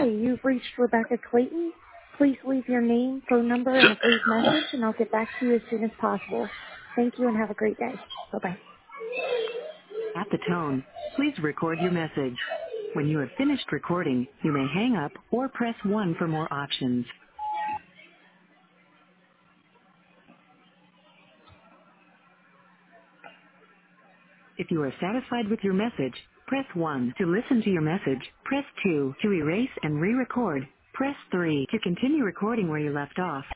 Hi, you've reached Rebecca Clayton. Please leave your name, phone number, and a brief message, and I'll get back to you as soon as possible. Thank you and have a great day. Bye-bye. At the tone, please record your message. When you have finished recording, you may hang up or press 1 for more options. If you are satisfied with your message, press 1 to listen to your message. Press 2 to erase and re-record. Press 3 to continue recording where you left off.